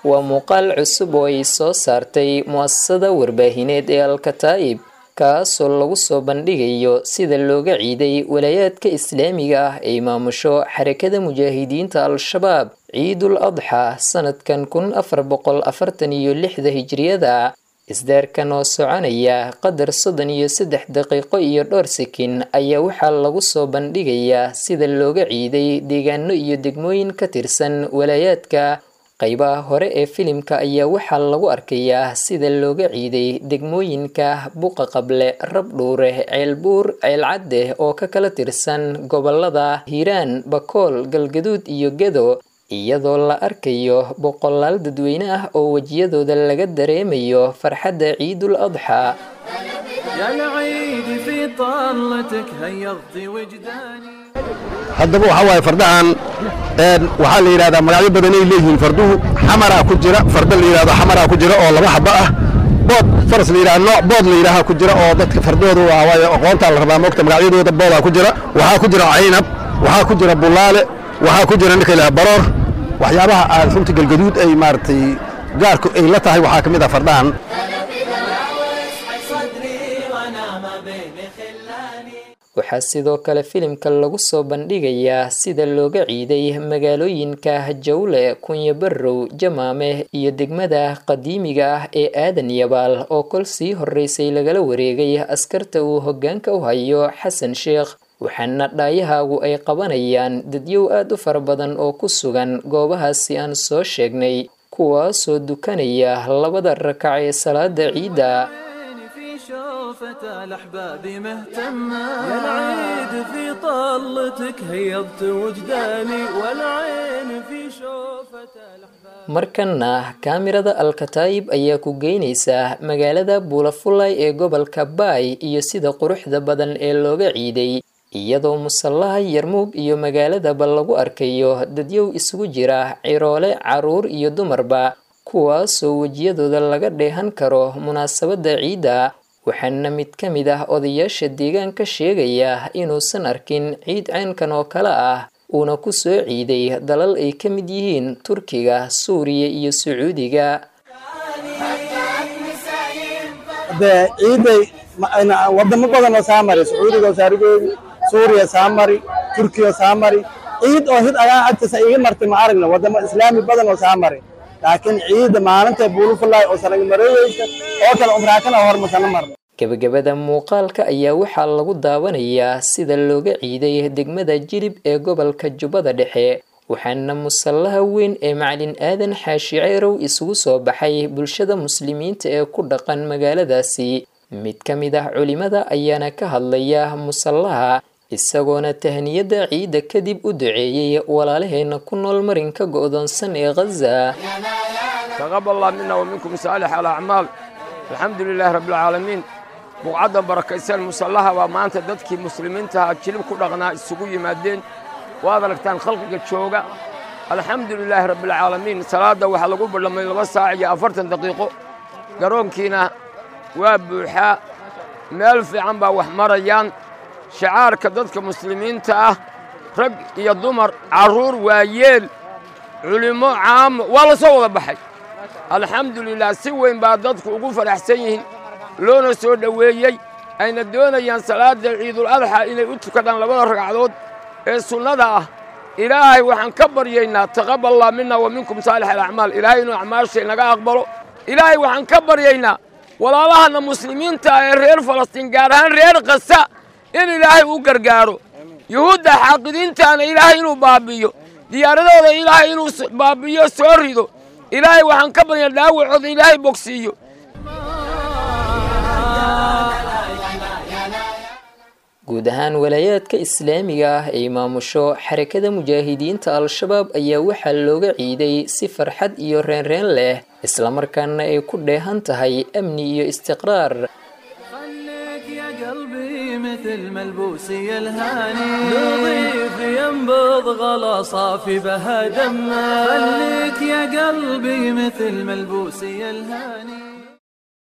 ومقال عصب ويسو سارتي مؤسسة ورباهينيد الكتائب kaasoo lagu soo bandhigayo sida looga ciiday walaayadka islaamiga ah ee maamusho xarakada mujaahidiinta al-shabaab ciidul adxa sanadkan 1446 hijriyada isdaarkan oo soconaya qadar 33 daqiiqo iyo dhowr sekin ayaa waxaa lagu soo bandhigayaa sida looga ciiday deegaano iyo degmooyin ka tirsan walaayadka qaybaha hore ee filimka ayaa waxaa lagu arkayaa sida looga ciiday degmooyinka buqa qable rabdhuure ceelbuur ceelcadde oo ka kala tirsan gobolada hiiraan bakool galgaduud iyo gedo iyadoo la arkayo boqolaal dadweyne ah oo wajiyadooda laga dareemayo farxadda ciidul adxa haddaba waxa waaye fardahan waxaa la yidhahdaa magacyo badan ay leeyihiin farduhu xamaraa ku jira farda la yidhahdo xamaraa ku jira oo laba xaba ah bood faras la yidhahdo nooc bood la yidhaaha ku jira oo dadka fardooda waa waaye aqoontaa la rabaa moogta magacyadooda boodaa ku jira waxaa ku jira caynab waxaa ku jira bulaale waxaa ku jira ninka ilaaha baroor waxyaabaha aan runta galgaduud ay maaragtay gaarku ay la tahay waxaa ka mid ah fardahan waxaa sidoo kale filimka lagu soo bandhigayaa sida looga ciiday magaalooyinka jawle kunyo barrow jamaame iyo degmada qadiimiga ah ee aadan yabaal oo kol sii horeysay lagala wareegay askarta uu hoggaanka u hayo xasan sheekh waxaana dhaayahaagu ay qabanayaan dadyow aad u fara badan oo ku sugan goobahaasi aan soo sheegnay kuwaasoo dukanaya labada rakac ee salaada ciidda الأحباب مهتمة يا العيد في طلتك هيضت وجداني والعين في شوفة الأحباب markana kaamirada alkataayib ayaa ku geynaysa magaalada buulafulay ee gobolka baay iyo sida quruxda badan ee looga ciiday iyadoo musallaha yarmuug iyo magaaladaba lagu arkayo dadyow isugu jira ciroole caruur iyo dumarba kuwaasoo wejiyadooda laga dheehan karo munaasabada ciidda waxaana mid ka mid ah odayaasha deegaanka sheegaya inuusan arkin ciid caynkan oo kale ah uuna ku soo ciiday dalal ay ka mid yihiin Turkiga, Suuriya iyo Sacuudiga. ciiday wadamo badan oo saamari Sacuudiga oo saarigeedu Suuriya saamari Turkiga saamari ciid oo hid ayaa agtiisa iga martay ma aragna wadamo islaami badan oo saamari laakiin ciid maalinta buulfulay oo sanad mareeyaysa oo kala umraakana hormarsan marna gabagabada muuqaalka ayaa waxaa lagu daawanayaa sida looga ciiday degmada Jilib ee gobolka Jubbada Dhexe waxaana musallaha weyn ee macalin aadan xaashi ceyrow isugu soo baxay bulshada muslimiinta ee ku dhaqan magaaladaasi mid ka mid ah culimada ayaana ka hadlaya musallaha isagoona tahniyada ciida kadib u duceeyay walaalaheena ku nool marinka go'doonsan ee Gaza taqabbal Allah minna wa minkum salih al-a'mal alhamdulillahi rabbil alamin buucada barakaysan musallaha waa maanta dadkii muslimiinta Jilib ku dhaqnaa isugu yimaadeen waad aragtaan khalqiga jooga alhamdulillahi rabbil alamin salaada waxa lagu ballamay 2 saac iyo 40 daqiiqo garoonkiina waa buuxa meel fiican baa wax marayaan شعارك ضدك مسلمين تاه رج يا دمر عرور ويل علماء عام ولا صوت بحي الحمد لله سوين بعد ضدك وقوف الحسين لون سود ويي أين الدون ين صلاة عيد الأضحى إلى أتكلم لبنا ركعات السنة إلهي وحنكبر ينا تقبل الله منا ومنكم صالح الأعمال إلهي إنه أعمال شيء نجا أقبله إلهي وحنكبر ينا ولا الله أن مسلمين تاه رير فلسطين قارهن رير قصة إن إلهي وقرقارو يهود حاقدين تانا إلهي إنو بابيو دياردو إلهي إنو بابيو سوريدو إلهي وحن كبر يداو عض إلهي بوكسيو guud ahaan walaayaadka islaamiga ah ee maamusho xarakada mujaahidiinta al-shabaab ayaa waxaa looga ciiday si farxad iyo reenreen leh isla markaana ay ku dheehan tahay amni iyo istiqraar مثل ملبوسي الهاني نظيف ينبض غلا صافي بها دمه خليك يا قلبي مثل ملبوسي الهاني